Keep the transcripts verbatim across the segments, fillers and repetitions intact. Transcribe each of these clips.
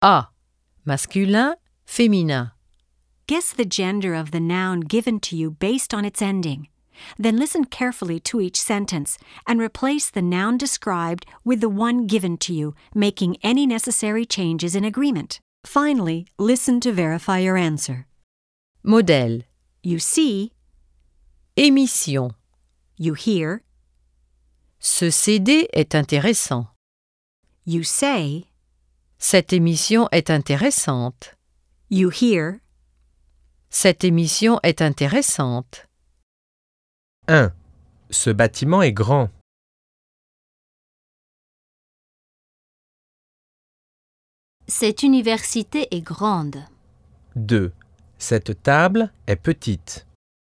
A. Masculin, féminin. Guess the gender of the noun given to you based on its ending. Then listen carefully to each sentence and replace the noun described with the one given to you, making any necessary changes in agreement. Finally, listen to verify your answer. Modèle. You see, Émission. you hear, Ce C D est intéressant. you say, Cette émission est intéressante. you hear, Cette émission est intéressante. un. Ce bâtiment est grand. Cette université est grande. deux. Cette table est petite.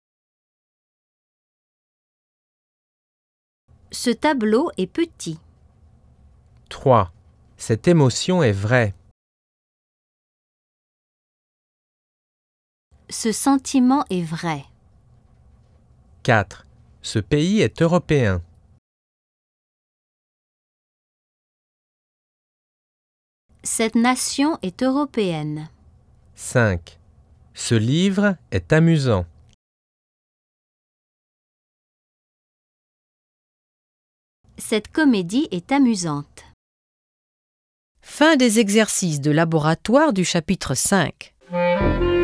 Ce tableau est petit. trois. Cette émotion est vraie. Ce sentiment est vrai. quatre. Ce pays est européen. Cette nation est européenne. cinq. Ce livre est amusant. Cette comédie est amusante. Fin des exercices de laboratoire du chapitre cinq.